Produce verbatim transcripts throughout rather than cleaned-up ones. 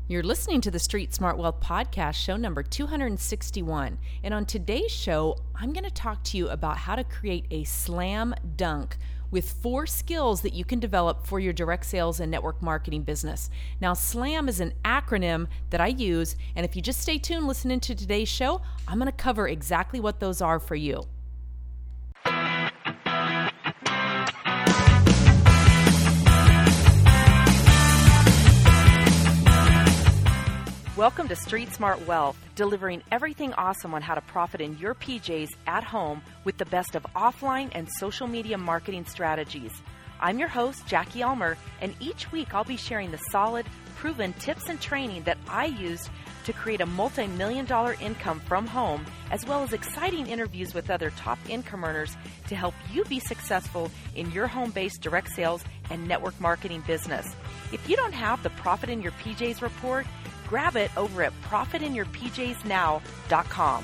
You're listening to the Street Smart Wealth Podcast, show number two hundred sixty-one. And on today's show, I'm going to talk to you about how to create a slam dunk with four skills that you can develop for your direct sales and network marketing business. Now, SLAM is an acronym that I use, and if you just stay tuned listening to today's show, I'm going to cover exactly what those are for you. Welcome to Street Smart Wealth, delivering everything awesome on how to profit in your P Js at home with the best of offline and social media marketing strategies. I'm your host, Jackie Elmer, and each week I'll be sharing the solid, proven tips and training that I used to create a multi-million dollar income from home, as well as exciting interviews with other top income earners to help you be successful in your home-based direct sales and network marketing business. If you don't have the Profit in Your P Js report, grab it over at profit in your p js now dot com.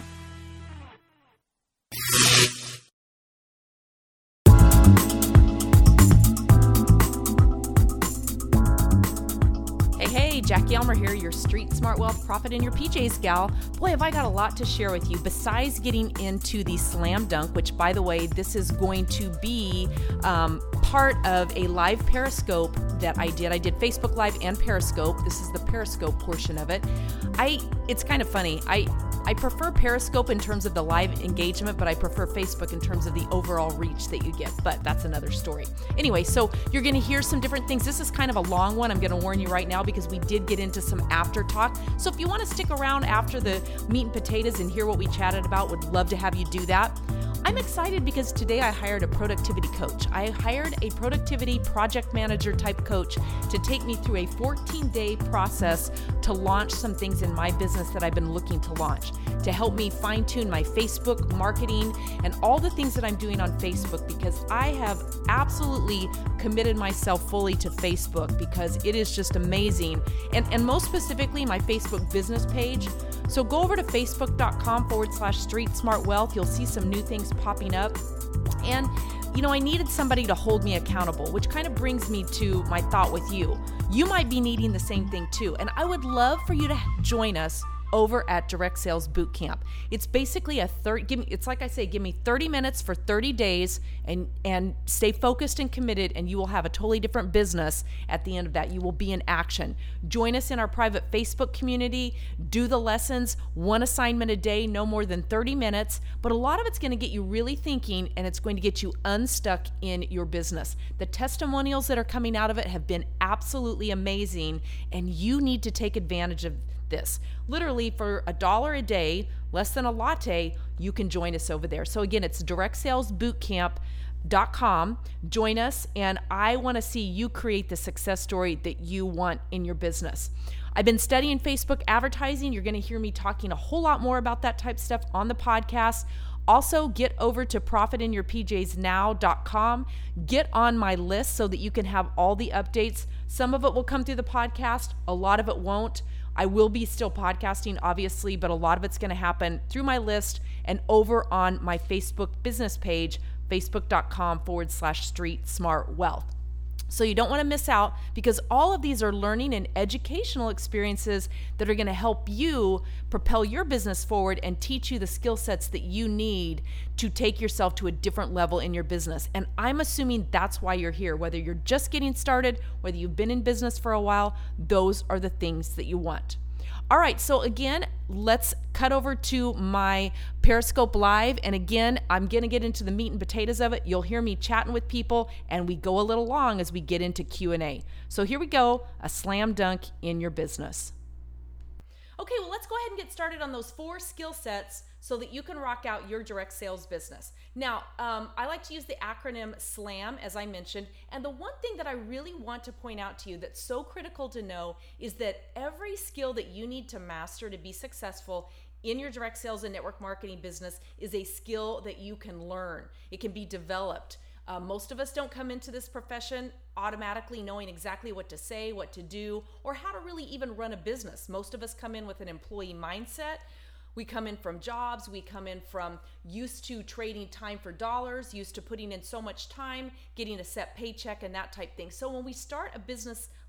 Hey, hey, Jackie Elmer here, your Street Smart Wealth Profit in Your P Js gal. Boy, have I got a lot to share with you besides getting into the slam dunk, which, by the way, this is going to be um, part of a live Periscope that I did. I did Facebook Live and Periscope. This is the Periscope portion of it. I it's kind of funny. I I prefer Periscope in terms of the live engagement, but I prefer Facebook in terms of the overall reach that you get. But that's another story. Anyway, so you're going to hear some different things. This is kind of a long one. I'm going to warn you right now because we did get into some after talk. So if you want to stick around after the meat and potatoes and hear what we chatted about, would love to have you do that. I'm excited because today I hired a productivity coach. I hired a productivity project manager type coach to take me through a fourteen-day process to launch some things in my business that I've been looking to launch, to help me fine-tune my Facebook marketing and all the things that I'm doing on Facebook, because I have absolutely committed myself fully to Facebook because it is just amazing. And, and most specifically, my Facebook business page. So go over to facebook.com forward slash Street Smart Wealth. You'll see some new things popping up. And, you know, I needed somebody to hold me accountable, which kind of brings me to my thought with you. You might be needing the same thing too. And I would love for you to join us over at Direct Sales Bootcamp. It's basically a thirty, give me, it's like I say, give me thirty minutes for thirty days and, and stay focused and committed, and you will have a totally different business at the end of that. You will be in action. Join us in our private Facebook community, do the lessons, one assignment a day, no more than thirty minutes, but a lot of it's going to get you really thinking, and it's going to get you unstuck in your business. The testimonials that are coming out of it have been absolutely amazing, and you need to take advantage of this. Literally for a dollar a day, less than a latte, you can join us over there. So again, it's direct sales bootcamp dot com. Join us, and I want to see you create the success story that you want in your business. I've been studying Facebook advertising. You're going to hear me talking a whole lot more about that type of stuff on the podcast. Also, get over to profit in your p js now dot com. Get on my list so that you can have all the updates. Some of it will come through the podcast. A lot of it won't. I will be still podcasting, obviously, but a lot of it's going to happen through my list and over on my Facebook business page, facebook.com forward slash Street Smart Wealth. So you don't want to miss out, because all of these are learning and educational experiences that are going to help you propel your business forward and teach you the skill sets that you need to take yourself to a different level in your business. And I'm assuming that's why you're here. Whether you're just getting started, whether you've been in business for a while, those are the things that you want. All right, so again, let's cut over to my Periscope Live. And again, I'm going to get into the meat and potatoes of it. You'll hear me chatting with people, and we go a little long as we get into Q and A. So here we go, a slam dunk in your business. Okay, well, let's go ahead and get started on those four skill sets so that you can rock out your direct sales business. Now, um, I like to use the acronym SLAM, as I mentioned, and the one thing that I really want to point out to you that's so critical to know is that every skill that you need to master to be successful in your direct sales and network marketing business is a skill that you can learn. It can be developed. Uh, most of us don't come into this profession automatically knowing exactly what to say, what to do, or how to really even run a business. Most of us come in with an employee mindset. We come in from jobs, we come in from used to trading time for dollars, used to putting in so much time, getting a set paycheck and that type thing. So when we start a business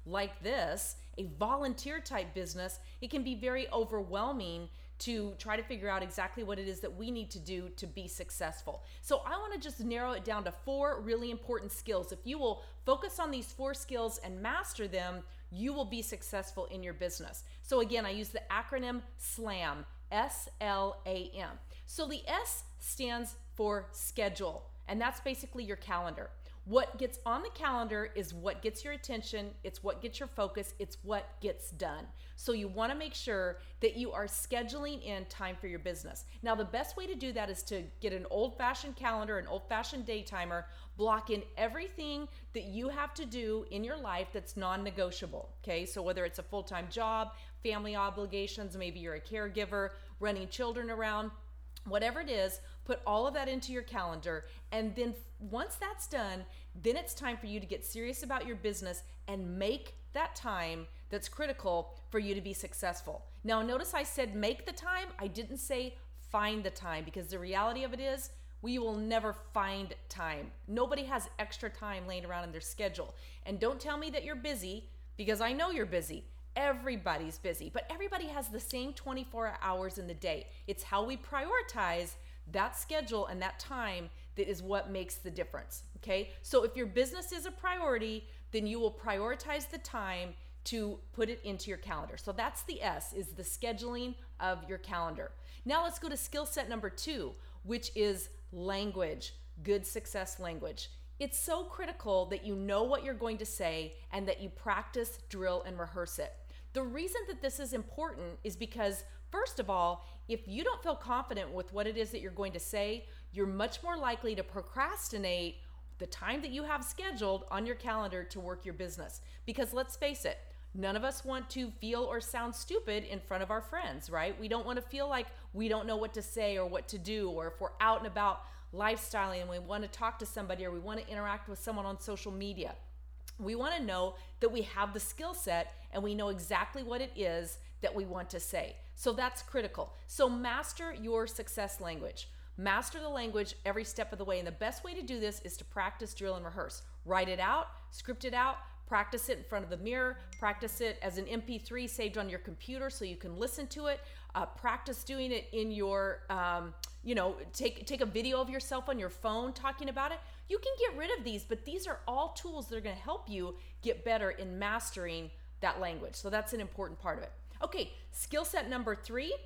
like this, a volunteer type business, it can be very overwhelming to try to figure out exactly what it is that we need to do to be successful. So I want to just narrow it down to four really important skills. If you will focus on these four skills and master them, you will be successful in your business. So again, I use the acronym SLAM, S L A M. So the S stands for schedule, and that's basically your calendar. What gets on the calendar is what gets your attention, it's what gets your focus, it's what gets done. So you want to make sure that you are scheduling in time for your business. Now, the best way to do that is to get an old-fashioned calendar, an old-fashioned day timer, block in everything that you have to do in your life that's non-negotiable, okay? So whether it's a full-time job, family obligations, maybe you're a caregiver, running children around, whatever it is, put all of that into your calendar. And then once that's done, then it's time for you to get serious about your business and make that time that's critical for you to be successful. Now, notice I said make the time. I didn't say find the time, because the reality of it is we will never find time. Nobody has extra time laying around in their schedule. And don't tell me that you're busy, because I know you're busy. Everybody's busy, but everybody has the same twenty-four hours in the day. It's how we prioritize that schedule and that time that is what makes the difference, okay? So if your business is a priority, then you will prioritize the time to put it into your calendar. So that's the S, is the scheduling of your calendar. Now let's go to skill set number two, which is language, good success language. It's so critical that you know what you're going to say and that you practice, drill, and rehearse it. The reason that this is important is because, first of all, if you don't feel confident with what it is that you're going to say, you're much more likely to procrastinate the time that you have scheduled on your calendar to work your business. Because let's face it, none of us want to feel or sound stupid in front of our friends, right? We don't want to feel like we don't know what to say or what to do, or if we're out and about lifestyling and we want to talk to somebody or we want to interact with someone on social media. We want to know that we have the skill set and we know exactly what it is that we want to say. So that's critical. So master your success language. Master the language every step of the way. And the best way to do this is to practice, drill, and rehearse. Write it out, script it out, practice it in front of the mirror, practice it as an M P three saved on your computer so you can listen to it, uh, practice doing it in your, um, you know, take, take a video of yourself on your phone talking about it. You can get rid of these, but these are all tools that are going to help you get better in mastering that language. So that's an important part of it. Okay, skill set number three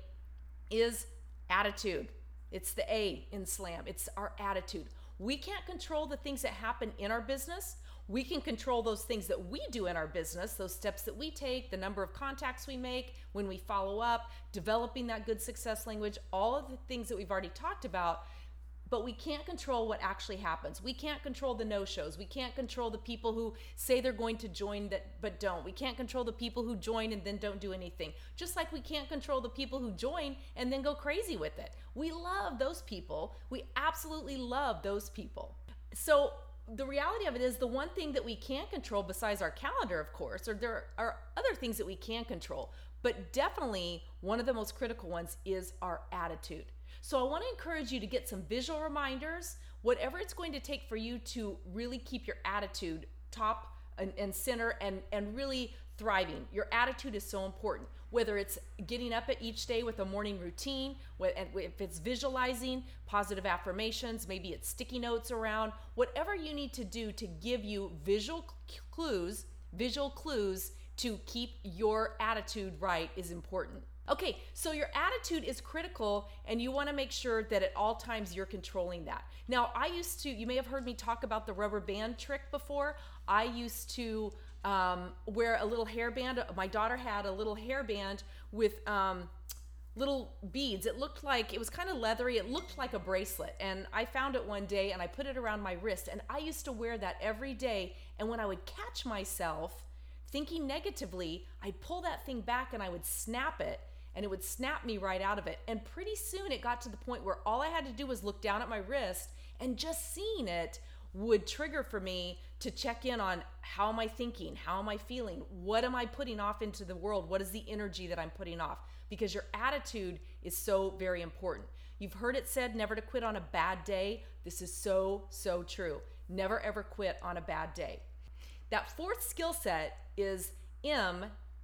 is attitude. It's the A in SLAM. It's our attitude. We can't control the things that happen in our business. We can control those things that we do in our business, those steps that we take, the number of contacts we make, when we follow up, developing that good success language, all of the things that we've already talked about. But we can't control what actually happens. We can't control the no-shows. We can't control the people who say they're going to join that but don't. We can't control the people who join and then don't do anything. Just like we can't control the people who join and then go crazy with it. We love those people. We absolutely love those people. So the reality of it is, the one thing that we can't control besides our calendar, of course, or there are other things that we can control, but definitely one of the most critical ones is our attitude. So I want to encourage you to get some visual reminders, whatever it's going to take for you to really keep your attitude top and, and center and, and really thriving. Your attitude is so important, whether it's getting up at each day with a morning routine, if it's visualizing, positive affirmations, maybe it's sticky notes around, whatever you need to do to give you visual clues, visual clues to keep your attitude right is important. Okay, so your attitude is critical and you want to make sure that at all times you're controlling that. Now, I used to, you may have heard me talk about the rubber band trick before. I used to um, wear a little hairband. My daughter had a little hairband with um, little beads. It looked like, it was kind of leathery. It looked like a bracelet. And I found it one day and I put it around my wrist. And I used to wear that every day. And when I would catch myself thinking negatively, I'd pull that thing back and I would snap it. And it would snap me right out of it. And pretty soon it got to the point where all I had to do was look down at my wrist, and just seeing it would trigger for me to check in on, how am I thinking? How am I feeling? What am I putting off into the world? What is the energy that I'm putting off? Because your attitude is so very important. You've heard it said never to quit on a bad day. This is so, so true. Never ever quit on a bad day. That fourth skill set is M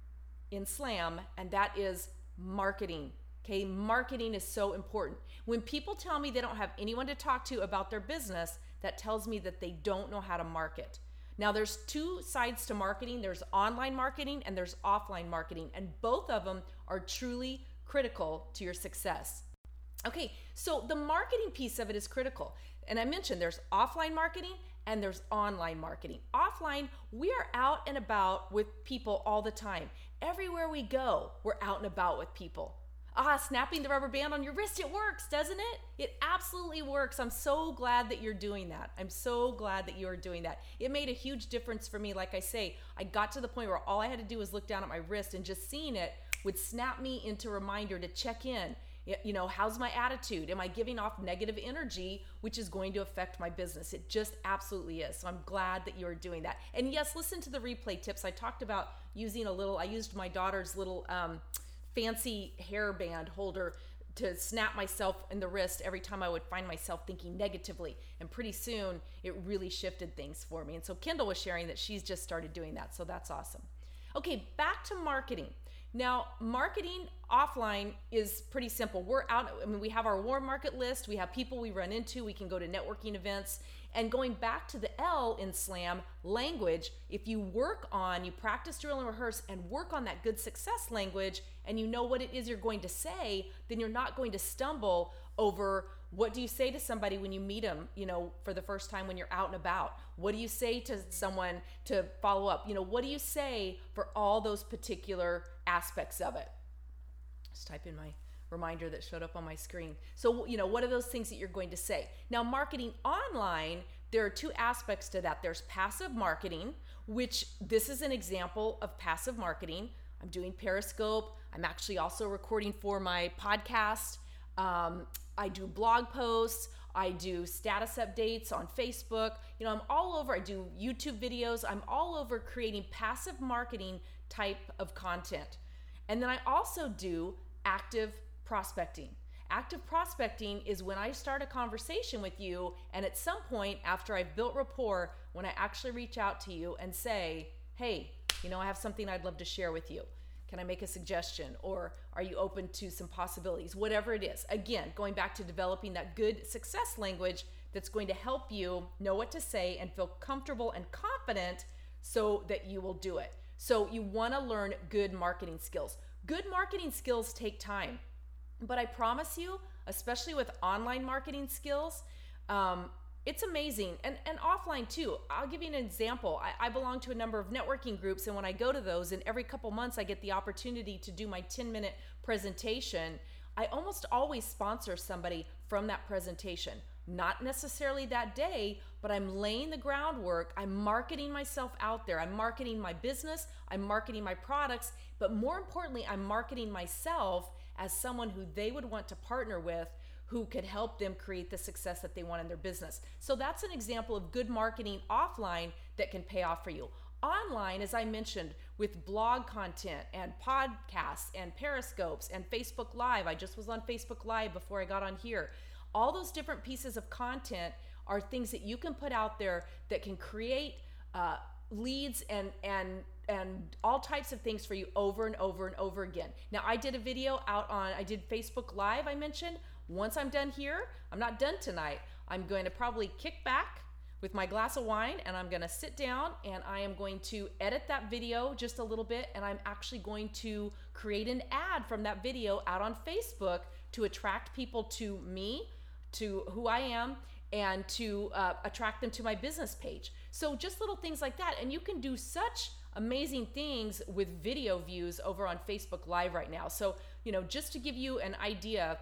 in SLAM, and that is marketing. Okay, marketing is so important. When people tell me they don't have anyone to talk to about their business, that tells me that they don't know how to market. Now, there's two sides to marketing. There's online marketing and there's offline marketing, and both of them are truly critical to your success. Okay, so the marketing piece of it is critical. And I mentioned there's offline marketing and there's online marketing. Offline, we are out and about with people all the time. Everywhere we go, we're out and about with people. Ah, snapping the rubber band on your wrist, it works, doesn't it? It absolutely works. I'm so glad that you're doing that. I'm so glad that you're doing that. It made a huge difference for me. Like I say, I got to the point where all I had to do was look down at my wrist, and just seeing it would snap me into a reminder to check in. You know, how's my attitude? Am I giving off negative energy, which is going to affect my business? It just absolutely is. So I'm glad that you're doing that. And yes, listen to the replay tips. I talked about using a little, I used my daughter's little um, fancy hairband holder to snap myself in the wrist every time I would find myself thinking negatively. And pretty soon it really shifted things for me. And so Kendall was sharing that she's just started doing that. So that's awesome. Okay, back to marketing. Now, marketing offline is pretty simple. We're out, I mean, we have our warm market list. We have people we run into. We can go to networking events. And going back to the L in SLAM, language, if you work on, you practice, drill, and rehearse, and work on that good success language, and you know what it is you're going to say, then you're not going to stumble over what do you say to somebody when you meet them, you know, for the first time when you're out and about? What do you say to someone to follow up? You know, what do you say for all those particular aspects of it? Just type in my reminder that showed up on my screen. So, you know, what are those things that you're going to say? Now, marketing online, there are two aspects to that. There's passive marketing, which this is an example of passive marketing. I'm doing Periscope. I'm actually also recording for my podcast. Um, I do blog posts. I do status updates on Facebook. You know, I'm all over. I do YouTube videos. I'm all over creating passive marketing type of content. And then I also do active prospecting. Active prospecting is when I start a conversation with you, and at some point after I've built rapport, when I actually reach out to you and say, hey, you know, I have something I'd love to share with you. Can I make a suggestion? Or are you open to some possibilities? Whatever it is. Again, going back to developing that good success language that's going to help you know what to say and feel comfortable and confident so that you will do it. So you want to learn good marketing skills. Good marketing skills take time, but I promise you, especially with online marketing skills, um, it's amazing. And, and offline too. I'll give you an example. I, I belong to a number of networking groups, and when I go to those, and every couple months I get the opportunity to do my ten minute presentation, I almost always sponsor somebody from that presentation. Not necessarily that day, but I'm laying the groundwork. I'm marketing myself out there. I'm marketing my business. I'm marketing my products. But more importantly, I'm marketing myself as someone who they would want to partner with, who could help them create the success that they want in their business. So that's an example of good marketing offline that can pay off for you. Online, as I mentioned, with blog content and podcasts and Periscopes and Facebook Live. I just was on Facebook Live before I got on here. All those different pieces of content are things that you can put out there that can create uh, leads and and and all types of things for you over and over and over again. Now, I did a video out on, I did Facebook Live, I mentioned. Once I'm done here, I'm not done tonight. I'm going to probably kick back with my glass of wine, and I'm gonna sit down, and I am going to edit that video just a little bit, and I'm actually going to create an ad from that video out on Facebook to attract people to me, to who I am, and to uh, attract them to my business page. So just little things like that. And you can do such amazing things with video views over on Facebook Live right now. So, you know, just to give you an idea,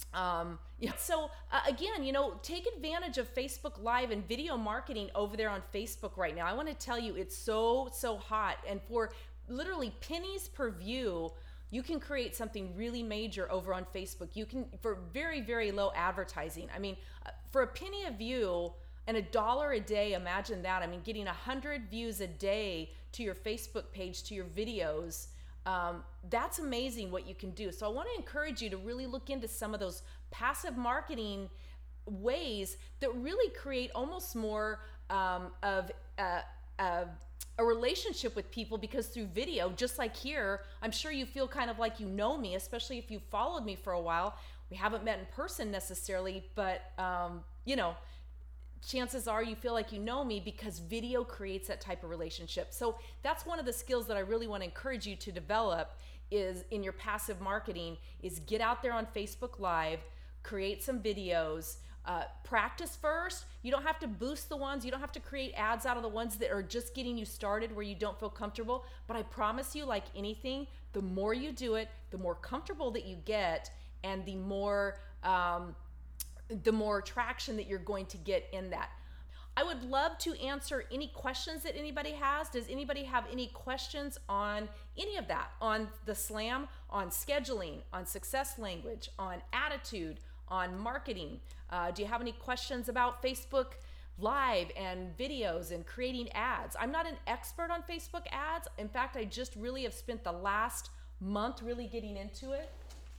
um, yeah. So uh, again, you know, take advantage of Facebook Live and video marketing over there on Facebook right now. I want to tell you, it's so, so hot. And for literally pennies per view, you can create something really major over on Facebook. You can, for very, very low advertising. I mean, for a penny a view and a dollar a day, imagine that. I mean, getting a hundred views a day to your Facebook page, to your videos, um, that's amazing what you can do. So I want to encourage you to really look into some of those passive marketing ways that really create almost more um, of, uh, of a relationship with people, because through video, just like here, I'm sure you feel kind of like you know me, especially if you've followed me for a while. We haven't met in person necessarily, but um, you know, chances are you feel like you know me because video creates that type of relationship. So that's one of the skills that I really want to encourage you to develop is in your passive marketing is get out there on Facebook Live, create some videos, uh, practice first. You don't have to boost the ones, you don't have to create ads out of the ones that are just getting you started where you don't feel comfortable. But I promise you, like anything, the more you do it, the more comfortable that you get, and the more um, the more traction that you're going to get in that. I would love to answer any questions that anybody has. Does anybody have any questions on any of that? On the SLAM, on scheduling, on success language, on attitude, on marketing? Uh, do you have any questions about Facebook Live and videos and creating ads? I'm not an expert on Facebook ads. In fact, I just really have spent the last month really getting into it.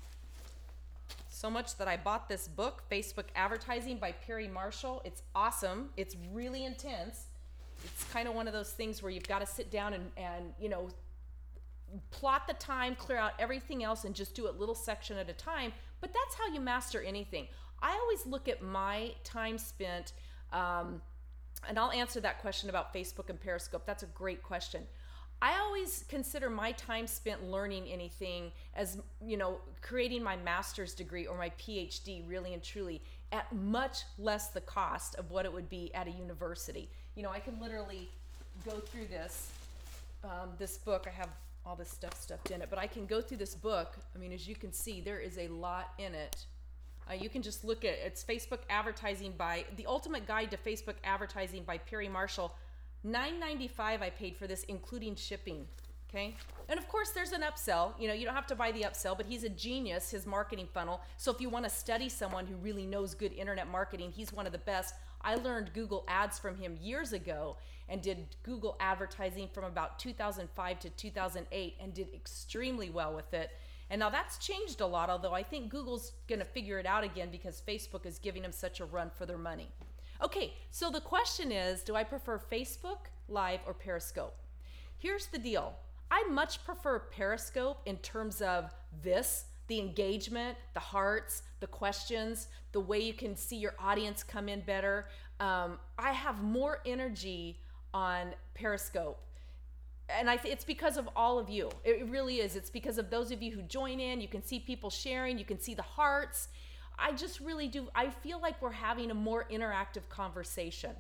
So much that I bought this book, Facebook Advertising by Perry Marshall. It's awesome. It's really intense. It's kind of one of those things where you've got to sit down and, and, you know, plot the time, clear out everything else, and just do it little section at a time. But that's how you master anything. I always look at my time spent, um, and I'll answer that question about Facebook and Periscope. That's a great question. I always consider my time spent learning anything as, you know, creating my master's degree or my P H D really and truly at much less the cost of what it would be at a university. You know, I can literally go through this, um, this book. I have all this stuff stuffed in it, but I can go through this book. I mean, as you can see, there is a lot in it. Uh, you can just look at it. It's Facebook Advertising by, The Ultimate Guide to Facebook Advertising by Perry Marshall. nine ninety-five I paid for this, including shipping. Okay, and of course there's an upsell. You know, you don't have to buy the upsell, but he's a genius, his marketing funnel. So if you want to study someone who really knows good internet marketing, he's one of the best. I learned Google Ads from him years ago and did Google advertising from about two thousand five to two thousand eight and did extremely well with it. And now that's changed a lot, although I think Google's going to figure it out again because Facebook is giving them such a run for their money. Okay, so the question is, do I prefer Facebook Live or Periscope? Here's the deal. I much prefer Periscope in terms of this, the engagement, the hearts, the questions, the way you can see your audience come in better. Um, I have more energy on Periscope. And I th- it's because of all of you. It really is. It's because of those of you who join in. You can see people sharing. You can see the hearts. I just really do. I feel like we're having a more interactive conversation.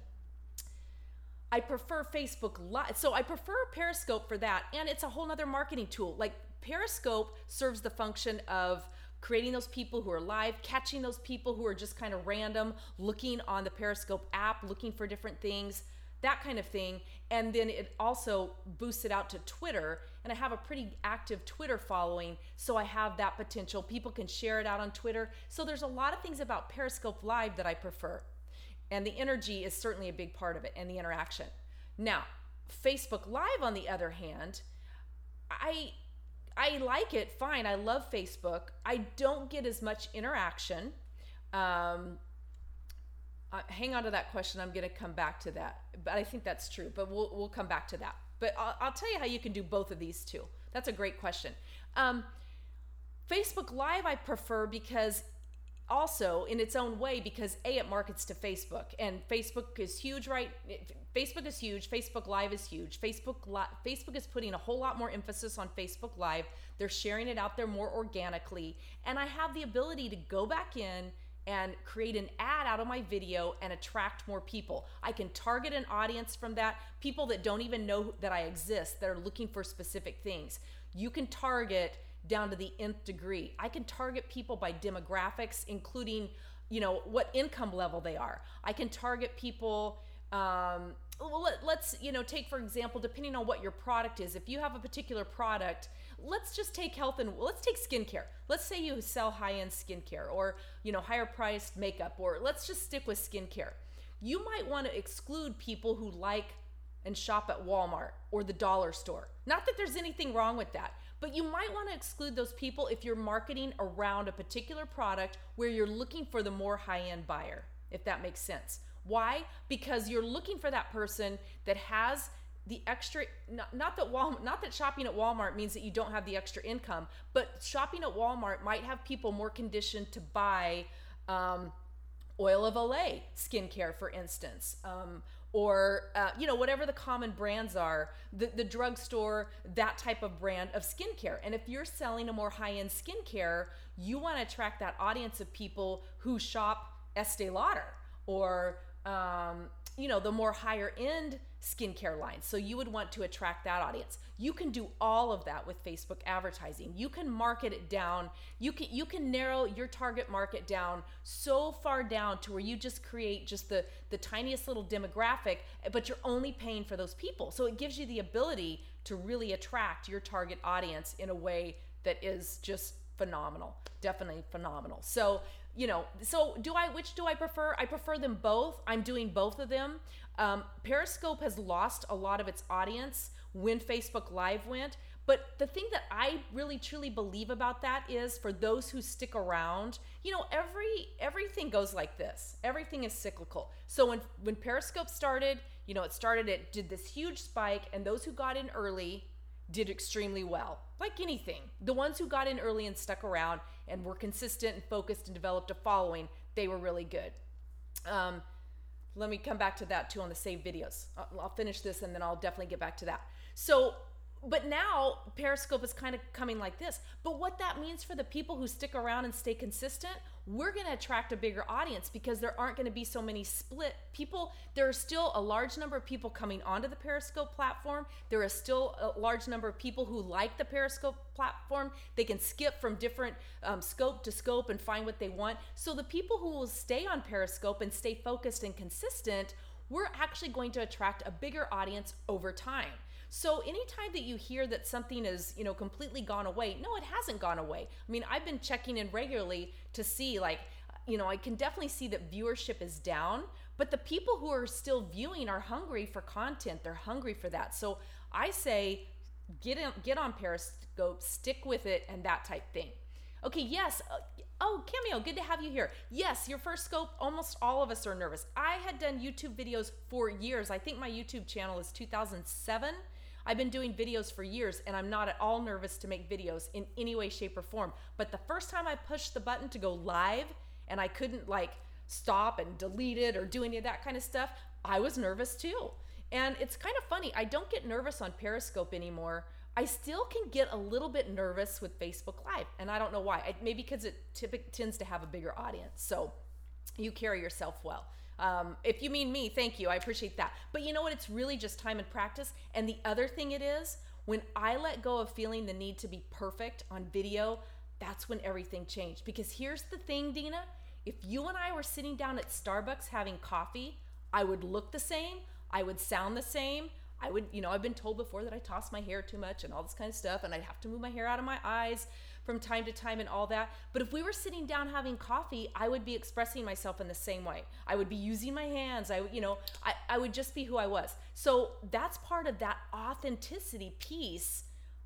I prefer Facebook Live. So I prefer Periscope for that. And it's a whole nother marketing tool. Like Periscope serves the function of creating those people who are live, catching those people who are just kind of random, looking on the Periscope app, looking for different things, that kind of thing. And then it also boosts it out to Twitter. And I have a pretty active Twitter following, so I have that potential. People can share it out on Twitter. So there's a lot of things about Periscope Live that I prefer. And the energy is certainly a big part of it, and the interaction. Now, Facebook Live, on the other hand, I I like it, fine. I love Facebook. I don't get as much interaction. Um, Uh, hang on to that question. I'm going to come back to that. But I think that's true. But we'll we'll come back to that. But I'll, I'll tell you how you can do both of these too. That's a great question. Um, Facebook Live I prefer because also in its own way, because A, it markets to Facebook, and Facebook is huge, right? Facebook is huge. Facebook Live is huge. Facebook Li- Facebook is putting a whole lot more emphasis on Facebook Live. They're sharing it out there more organically, and I have the ability to go back in and create an ad out of my video and attract more people. I can target an audience from that, people that don't even know that I exist, that are looking for specific things. You can target down to the nth degree. I can target people by demographics, including, you know, what income level they are. I can target people, um, well, let, let's, you know, take, for example, depending on what your product is. If you have a particular product, let's just take health and let's take skincare. Let's say you sell high-end skincare, or, you know, higher priced makeup, or let's just stick with skincare. You might want to exclude people who like and shop at Walmart or the dollar store. Not that there's anything wrong with that, but you might want to exclude those people if you're marketing around a particular product where you're looking for the more high-end buyer, if that makes sense. Why? Because you're looking for that person that has the extra, not, not that Walmart, not that shopping at Walmart means that you don't have the extra income, but shopping at Walmart might have people more conditioned to buy um, oil of Olay skincare, for instance, um, or uh, you know, whatever the common brands are, the, the drugstore, that type of brand of skincare. And if you're selling a more high-end skincare, you want to attract that audience of people who shop Estee Lauder or um, you know, the more higher end skincare lines. So you would want to attract that audience. You can do all of that with Facebook advertising. You can market it down. You can you can narrow your target market down so far down to where you just create just the, the tiniest little demographic, but you're only paying for those people. So it gives you the ability to really attract your target audience in a way that is just phenomenal. Definitely phenomenal. So, you know, so do I, which do I prefer? I prefer them both. I'm doing both of them. Um, Periscope has lost a lot of its audience when Facebook Live went. But the thing that I really truly believe about that is, for those who stick around, you know, every everything goes like this. Everything is cyclical. So when, when Periscope started, you know, it started, it did this huge spike, and those who got in early did extremely well. Like anything, the ones who got in early and stuck around and were consistent and focused and developed a following, they were really good. Um, let me come back to that too on the saved videos. I'll, I'll finish this and then I'll definitely get back to that. So, but now Periscope is kind of coming like this. But what that means for the people who stick around and stay consistent, we're going to attract a bigger audience because there aren't going to be so many split people. There are still a large number of people coming onto the Periscope platform. There is still a large number of people who like the Periscope platform. They can skip from different um, scope to scope and find what they want. So the people who will stay on Periscope and stay focused and consistent, we're actually going to attract a bigger audience over time. So anytime that you hear that something is, you know, completely gone away, no, it hasn't gone away. I mean, I've been checking in regularly to see, like, you know, I can definitely see that viewership is down, but the people who are still viewing are hungry for content. They're hungry for that. So I say, get in, get on Periscope, stick with it, and that type thing. Okay, yes. Uh, oh, Cameo, good to have you here. Yes, your first scope, almost all of us are nervous. I had done YouTube videos for years. I think my YouTube channel is two thousand seven. I've been doing videos for years, and I'm not at all nervous to make videos in any way, shape, or form. But the first time I pushed the button to go live and I couldn't like stop and delete it or do any of that kind of stuff, I was nervous too. And it's kind of funny. I don't get nervous on Periscope anymore. I still can get a little bit nervous with Facebook Live, and I don't know why. I, maybe because it typically tends to have a bigger audience. So you carry yourself well. Um, if you mean me, thank you. I appreciate that. But you know what? It's really just time and practice. And the other thing it is, when I let go of feeling the need to be perfect on video, that's when everything changed. Because here's the thing, Dina. If you and I were sitting down at Starbucks having coffee, I would look the same. I would sound the same. I would, you know, I've been told before that I toss my hair too much and all this kind of stuff, and I'd have to move my hair out of my eyes from time to time and all that. But if we were sitting down having coffee, I would be expressing myself in the same way. I would be using my hands. I would, you know, I, I would just be who I was. So that's part of that authenticity piece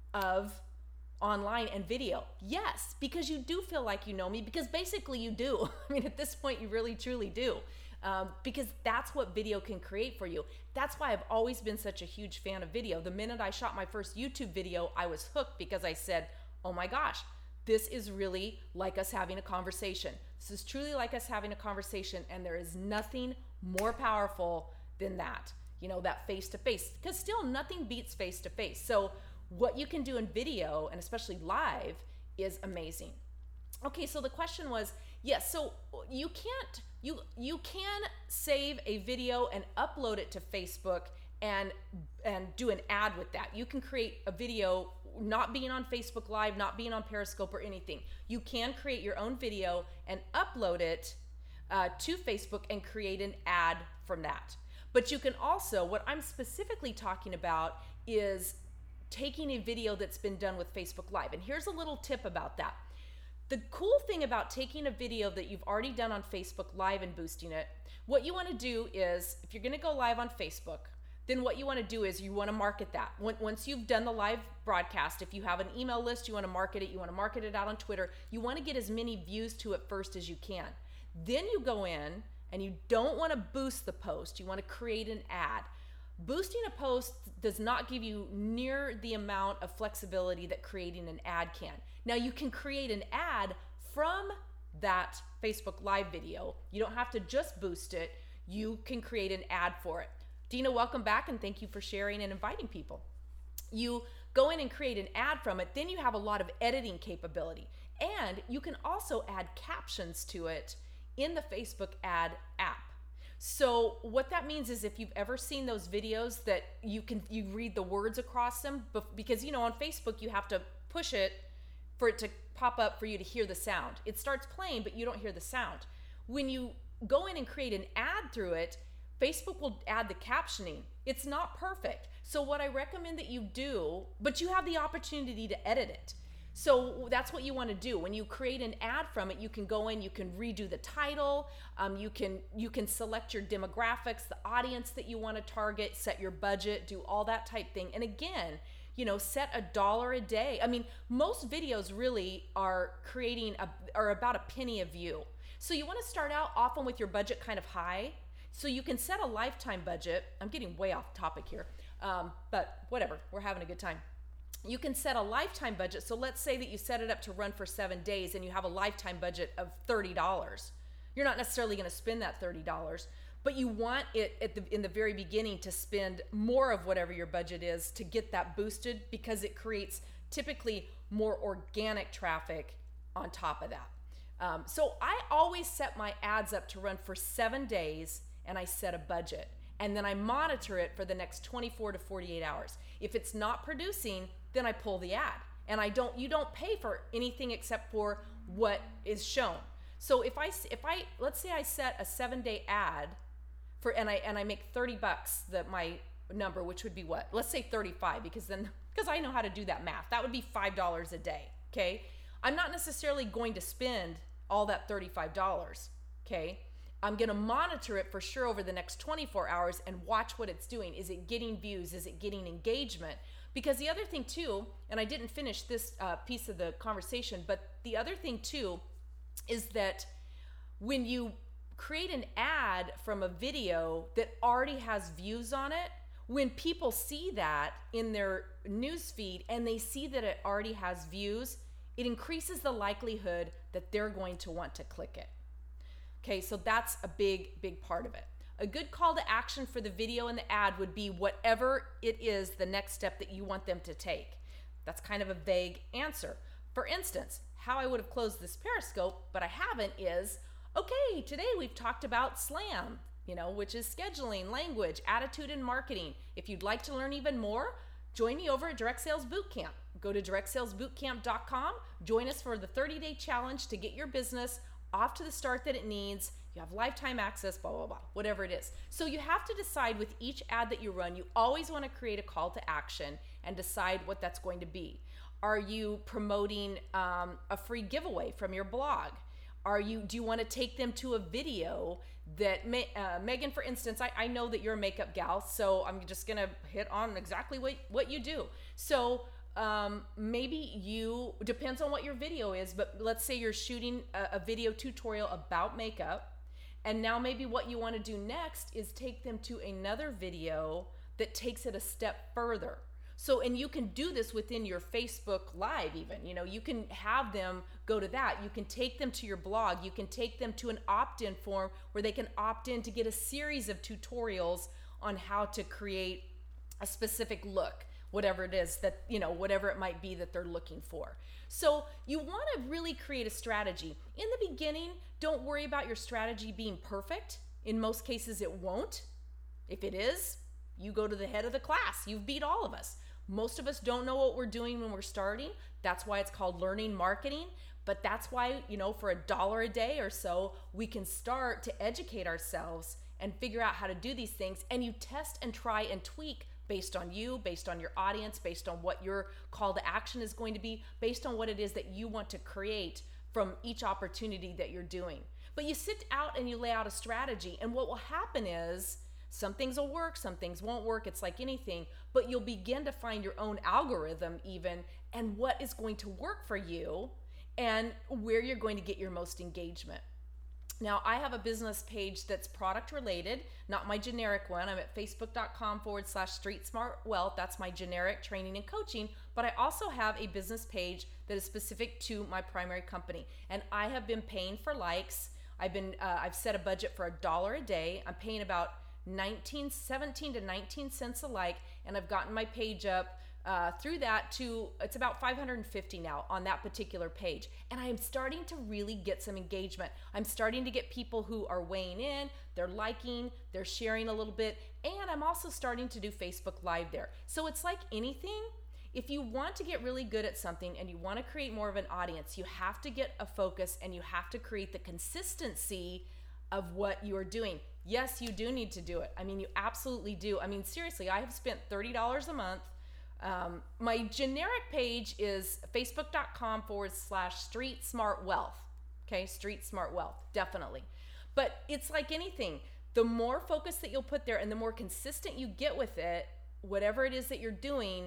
of online and video. Yes, because you do feel like you know me, because basically you do. I mean, at this point, you really, truly do. Um, because that's what video can create for you. That's why I've always been such a huge fan of video. The minute I shot my first YouTube video, I was hooked because I said, oh my gosh, this is really like us having a conversation. This is truly like us having a conversation, and there is nothing more powerful than that, you know, that face-to-face, because still nothing beats face-to-face. So what you can do in video, and especially live, is amazing. Okay, so the question was, yes, so you can't, you you can save a video and upload it to Facebook and and do an ad with that. You can create a video not being on Facebook Live, not being on Periscope or anything. You can create your own video and upload it uh, to Facebook and create an ad from that. But you can also, what I'm specifically talking about is taking a video that's been done with Facebook Live. And here's a little tip about that. The cool thing about taking a video that you've already done on Facebook Live and boosting it, what you want to do is, if you're going to go live on Facebook, then what you want to do is you want to market that. Once you've done the live broadcast, if you have an email list, you want to market it, you want to market it out on Twitter, you want to get as many views to it first as you can. Then you go in and you don't want to boost the post, you want to create an ad. Boosting a post does not give you near the amount of flexibility that creating an ad can. Now, you can create an ad from that Facebook Live video. You don't have to just boost it. You can create an ad for it. Dina, welcome back, and thank you for sharing and inviting people. You go in and create an ad from it, then you have a lot of editing capability. And you can also add captions to it in the Facebook ad app. So what that means is if you've ever seen those videos that you can you read the words across them, because you know on Facebook you have to push it for it to pop up for you to hear the sound. It starts playing, but you don't hear the sound. When you go in and create an ad through it, Facebook will add the captioning. It's not perfect. So what I recommend that you do, but you have the opportunity to edit it. So that's what you want to do. When you create an ad from it, you can go in, you can redo the title, um, you can you can select your demographics, the audience that you want to target, set your budget, do all that type thing. And again, you know, set a dollar a day. I mean, most videos really are creating a, are about a penny a view. So you want to start out often with your budget kind of high. So you can set a lifetime budget. I'm getting way off topic here, um, but whatever, we're having a good time. You can set a lifetime budget. So let's say that you set it up to run for seven days and you have a lifetime budget of thirty dollars. You're not necessarily going to spend that thirty dollars, but you want it at the, in the very beginning to spend more of whatever your budget is to get that boosted, because it creates typically more organic traffic on top of that. Um, so I always set my ads up to run for seven days and I set a budget. And then I monitor it for the next twenty-four to forty-eight hours. If it's not producing, then I pull the ad. And I don't, you don't pay for anything except for what is shown. So if I, if I, let's say I set a seven day ad for, and I, and I make thirty bucks, that my number, which would be what? Let's say thirty-five, because then, because I know how to do that math. That would be five dollars a day, okay? I'm not necessarily going to spend all that thirty-five dollars, okay? I'm going to monitor it for sure over the next twenty-four hours and watch what it's doing. Is it getting views? Is it getting engagement? Because the other thing too, and I didn't finish this uh, piece of the conversation, but the other thing too is that when you create an ad from a video that already has views on it, when people see that in their news feed and they see that it already has views, it increases the likelihood that they're going to want to click it. Okay, so that's a big, big part of it. A good call to action for the video and the ad would be whatever it is the next step that you want them to take. That's kind of a vague answer. For instance, how I would have closed this Periscope, but I haven't, is, okay, today we've talked about SLAM, you know, which is scheduling, language, attitude, and marketing. If you'd like to learn even more, join me over at Direct Sales Bootcamp. Go to direct sales bootcamp dot com. Join us for the thirty day challenge to get your business off to the start that it needs. You have lifetime access, blah, blah, blah, whatever it is. So you have to decide with each ad that you run, you always want to create a call to action and decide what that's going to be. Are you promoting um, a free giveaway from your blog? Are you, do you want to take them to a video that, uh, Megan, for instance, I, I know that you're a makeup gal, so I'm just going to hit on exactly what, what you do. So Um, maybe you, depends on what your video is, but let's say you're shooting a, a video tutorial about makeup, and now maybe what you want to do next is take them to another video that takes it a step further. So, and you can do this within your Facebook Live even, you know, you can have them go to that. You can take them to your blog. You can take them to an opt-in form where they can opt in to get a series of tutorials on how to create a specific look, whatever it is that, you know, whatever it might be that they're looking for. So you want to really create a strategy. In the beginning, don't worry about your strategy being perfect. In most cases, it won't. If it is, you go to the head of the class. You've beat all of us. Most of us don't know what we're doing when we're starting. That's why it's called learning marketing. But that's why, you know, for a dollar a day or so, we can start to educate ourselves and figure out how to do these things. And you test and try and tweak based on you, based on your audience, based on what your call to action is going to be, based on what it is that you want to create from each opportunity that you're doing. But you sit out and you lay out a strategy, and what will happen is some things will work, some things won't work. It's like anything, but you'll begin to find your own algorithm even, and what is going to work for you and where you're going to get your most engagement. Now, I have a business page that's product related, not my generic one. I'm at facebook.com forward slash Street Smart Wealth. That's my generic training and coaching. But I also have a business page that is specific to my primary company. And I have been paying for likes. I've been, uh, I've set a budget for a dollar a day. I'm paying about nineteen, seventeen to nineteen cents a like. And I've gotten my page up Uh, through that to, it's about five hundred fifty now on that particular page. And I am starting to really get some engagement. I'm starting to get people who are weighing in, they're liking, they're sharing a little bit, and I'm also starting to do Facebook Live there. So it's like anything, if you want to get really good at something and you want to create more of an audience, you have to get a focus and you have to create the consistency of what you are doing. Yes, you do need to do it. I mean, you absolutely do. I mean, seriously, I have spent thirty dollars a month. Um, my generic page is facebook.com forward slash Street Smart Wealth. Okay, Street Smart Wealth, definitely. But it's like anything. The more focus that you'll put there and the more consistent you get with it, whatever it is that you're doing,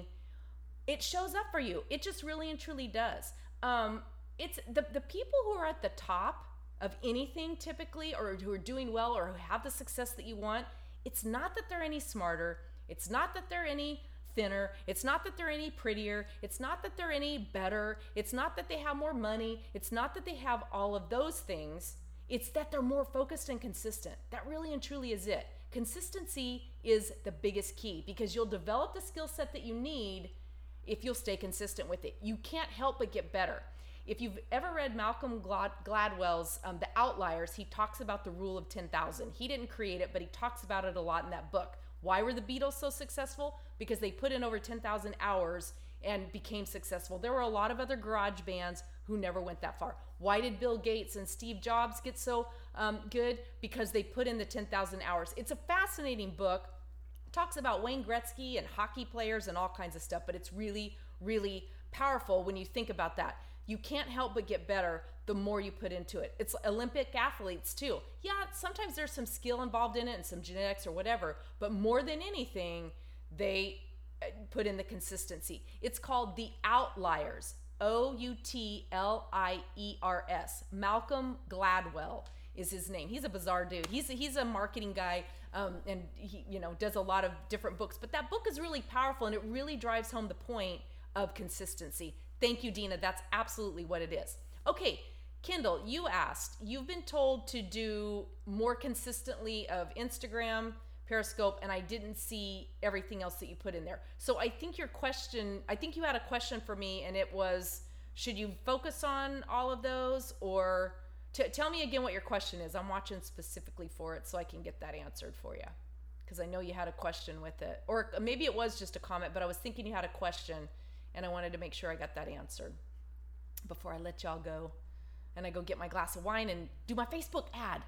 it shows up for you. It just really and truly does. Um, it's the, the people who are at the top of anything typically, or who are doing well or who have the success that you want, it's not that they're any smarter. It's not that they're any thinner. It's not that they're any prettier. It's not that they're any better. It's not that they have more money. It's not that they have all of those things. It's that they're more focused and consistent. That really and truly is it. Consistency is the biggest key, because you'll develop the skill set that you need if you'll stay consistent with it. You can't help but get better. If you've ever read Malcolm Gladwell's um, The Outliers, he talks about the rule of ten thousand. He didn't create it, but he talks about it a lot in that book. Why were the Beatles so successful? Because they put in over ten thousand hours and became successful. There were a lot of other garage bands who never went that far. Why did Bill Gates and Steve Jobs get so um, good? Because they put in the ten thousand hours. It's a fascinating book. It talks about Wayne Gretzky and hockey players and all kinds of stuff, but it's really, really powerful when you think about that. You can't help but get better the more you put into it. It's Olympic athletes too. Yeah, sometimes there's some skill involved in it and some genetics or whatever, but more than anything, they put in the consistency. It's called The Outliers, O U T L I E R S. Malcolm Gladwell is his name. He's a bizarre dude. He's a, he's a marketing guy, um, and he you know does a lot of different books. But that book is really powerful, and it really drives home the point of consistency. Thank you, Dina. That's absolutely what it is. Okay, Kendall, you asked. You've been told to do more consistently of Instagram, Periscope, and I didn't see everything else that you put in there. So I think your question, I think you had a question for me, and it was, should you focus on all of those, or t- tell me again what your question is. I'm watching specifically for it so I can get that answered for you, because I know you had a question with it. Or maybe it was just a comment, but I was thinking you had a question, and I wanted to make sure I got that answered before I let y'all go and I go get my glass of wine and do my Facebook ad.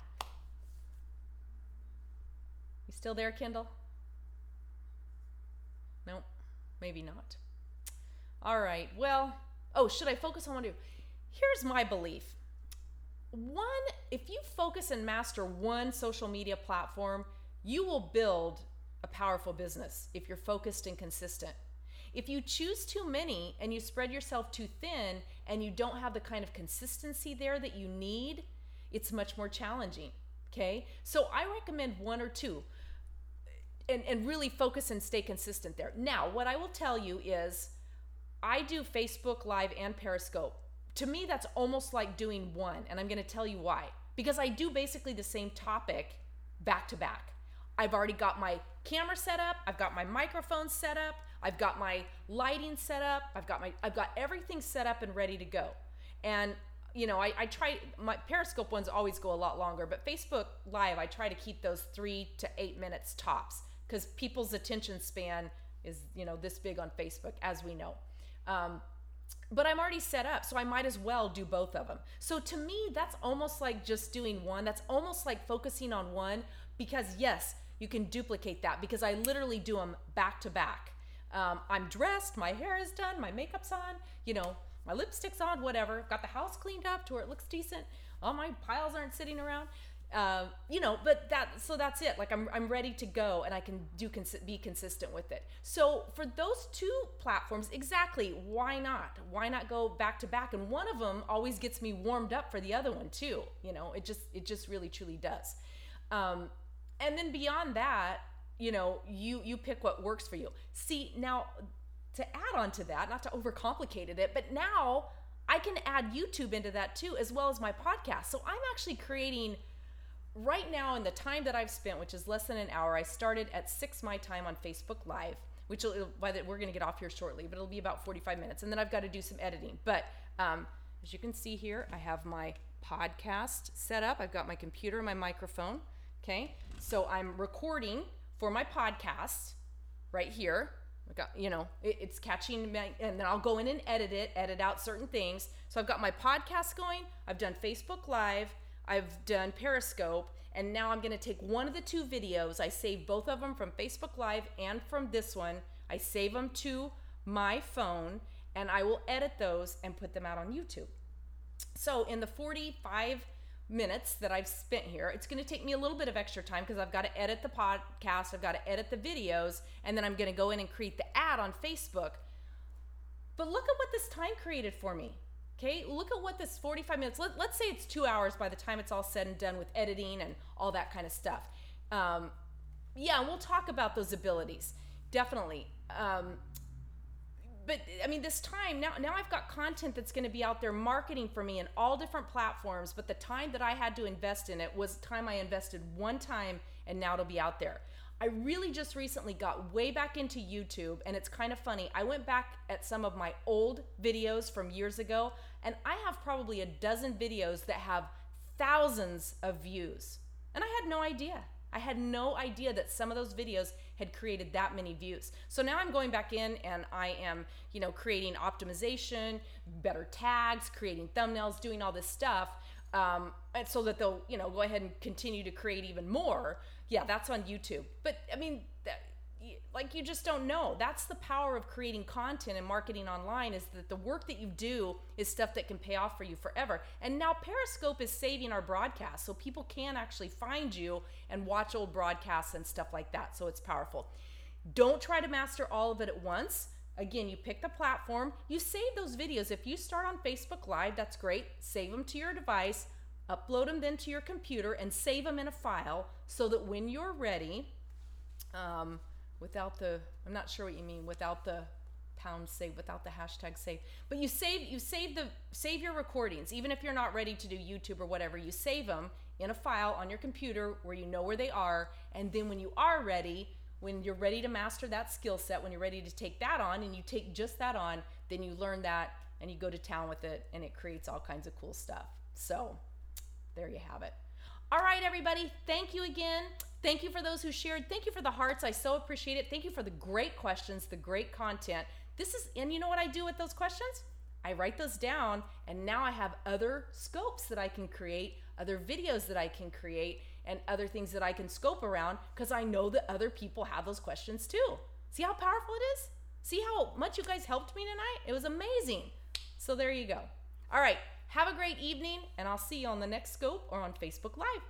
You still there, Kendall? Nope, maybe not. All right, well, oh, should I focus on one or two? Here's my belief. One, if you focus and master one social media platform, you will build a powerful business if you're focused and consistent. If you choose too many and you spread yourself too thin and you don't have the kind of consistency there that you need, it's much more challenging, okay? So I recommend one or two and, and really focus and stay consistent there. Now, what I will tell you is I do Facebook Live and Periscope. To me, that's almost like doing one, and I'm gonna tell you why. Because I do basically the same topic back to back. I've already got my camera set up, I've got my microphone set up, I've got my lighting set up, I've got my I've got everything set up and ready to go. And you know, I, I try, my Periscope ones always go a lot longer, but Facebook Live, I try to keep those three to eight minutes tops, because people's attention span is, you know, this big on Facebook, as we know. Um, but I'm already set up, so I might as well do both of them. So to me, that's almost like just doing one. That's almost like focusing on one, because yes, you can duplicate that, because I literally do them back to back. Um, I'm dressed, my hair is done, my makeup's on, you know, my lipstick's on, whatever. Got the house cleaned up to where it looks decent. All my piles aren't sitting around. Uh, you know, but that, so that's it. Like I'm, I'm ready to go, and I can do, cons- be consistent with it. So for those two platforms, exactly, why not? Why not go back to back? And one of them always gets me warmed up for the other one too. You know, it just, it just really truly does. Um, and then beyond that, you know, you, you pick what works for you. See, now to add on to that, not to overcomplicate it, but now I can add YouTube into that too, as well as my podcast. So I'm actually creating right now, in the time that I've spent, which is less than an hour. I started at six my time on Facebook Live, which will, by the, we're going to get off here shortly, but it'll be about forty-five minutes. And then I've got to do some editing. But um, as you can see here, I have my podcast set up. I've got my computer and my microphone. Okay. So I'm recording for my podcast right here. I got, you know, it, it's catching my, and then I'll go in and edit it, edit out certain things. So I've got my podcast going. I've done Facebook Live. I've done Periscope, and now I'm going to take one of the two videos. I saved both of them from Facebook Live and from this one. I save them to my phone, and I will edit those and put them out on YouTube. So in the forty-five minutes that I've spent here, it's going to take me a little bit of extra time because I've got to edit the podcast, I've got to edit the videos, and then I'm going to go in and create the ad on Facebook. But look at what this time created for me. Okay, look at what this forty-five minutes, let, let's say it's two hours by the time it's all said and done with editing and all that kind of stuff. Um, yeah, we'll talk about those abilities, definitely. Um, but I mean, this time, now, now I've got content that's gonna be out there marketing for me in all different platforms, but the time that I had to invest in it was time I invested one time, and now it'll be out there. I really just recently got way back into YouTube, and it's kind of funny. I went back at some of my old videos from years ago, and I have probably a dozen videos that have thousands of views. And I had no idea. I had no idea that some of those videos had created that many views. So now I'm going back in and I am, you know, creating optimization, better tags, creating thumbnails, doing all this stuff, um, and so that they'll, you know, go ahead and continue to create even more. Yeah, that's on YouTube. But I mean, that, like, you just don't know. That's the power of creating content and marketing online, is that the work that you do is stuff that can pay off for you forever. And now Periscope is saving our broadcasts, so people can actually find you and watch old broadcasts and stuff like that. So it's powerful. Don't try to master all of it at once. Again, you pick the platform, you save those videos. If you start on Facebook Live, that's great. Save them to your device, upload them then to your computer, and save them in a file so that when you're ready, um, without the, I'm not sure what you mean, without the pound save, without the hashtag save, but you save, you save the, save your recordings, even if you're not ready to do YouTube or whatever, you save them in a file on your computer where you know where they are, and then when you are ready, when you're ready to master that skill set, when you're ready to take that on, and you take just that on, then you learn that and you go to town with it, and it creates all kinds of cool stuff. So there you have it. All right, everybody, thank you again. Thank you for those who shared. Thank you for the hearts. I so appreciate it. Thank you for the great questions, the great content. This is, and you know what I do with those questions? I write those down, and now I have other scopes that I can create, other videos that I can create, and other things that I can scope around, because I know that other people have those questions too. See how powerful it is? See how much you guys helped me tonight? It was amazing. So there you go. All right, have a great evening, and I'll see you on the next scope or on Facebook Live.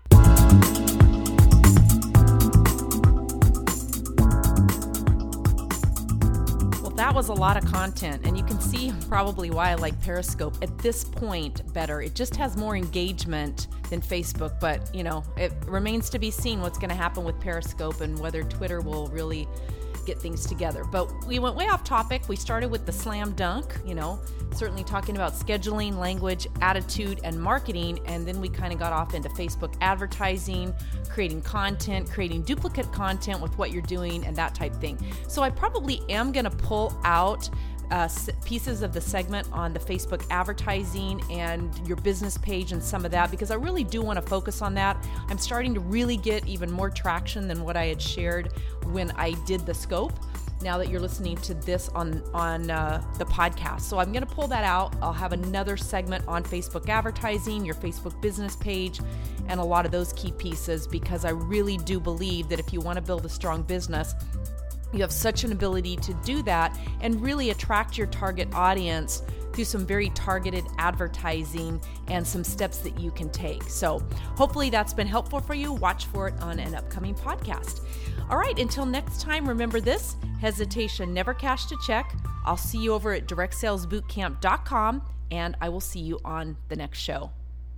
That was a lot of content, and you can see probably why I like Periscope at this point better. It just has more engagement than Facebook, but you know, it remains to be seen what's going to happen with Periscope and whether Twitter will really get things together. But we went way off topic. We started with the slam dunk, you know, certainly talking about scheduling, language, attitude, and marketing, and then we kind of got off into Facebook advertising, creating content, creating duplicate content with what you're doing, and that type thing. So I probably am going to pull out uh, pieces of the segment on the Facebook advertising and your business page and some of that, because I really do want to focus on that. I'm starting to really get even more traction than what I had shared when I did the scope, now that you're listening to this on, on uh, the podcast. So I'm going to pull that out. I'll have another segment on Facebook advertising, your Facebook business page, and a lot of those key pieces, because I really do believe that if you want to build a strong business, you have such an ability to do that and really attract your target audience through some very targeted advertising and some steps that you can take. So hopefully that's been helpful for you. Watch for it on an upcoming podcast. All right, until next time, remember this: hesitation never cashed a check. I'll see you over at direct sales boot camp dot com, and I will see you on the next show.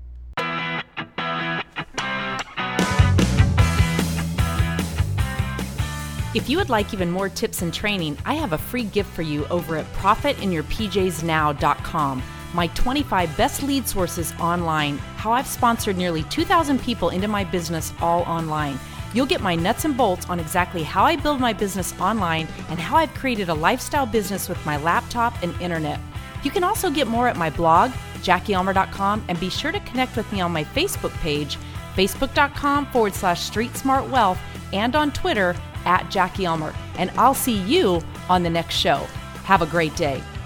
If you would like even more tips and training, I have a free gift for you over at profit in your p js now dot com. My twenty-five best lead sources online, how I've sponsored nearly two thousand people into my business all online. You'll get my nuts and bolts on exactly how I build my business online and how I've created a lifestyle business with my laptop and internet. You can also get more at my blog, jackie elmer dot com, and be sure to connect with me on my Facebook page, facebook.com forward slash Street Smart Wealth, and on Twitter at Jackie Elmer. And I'll see you on the next show. Have a great day.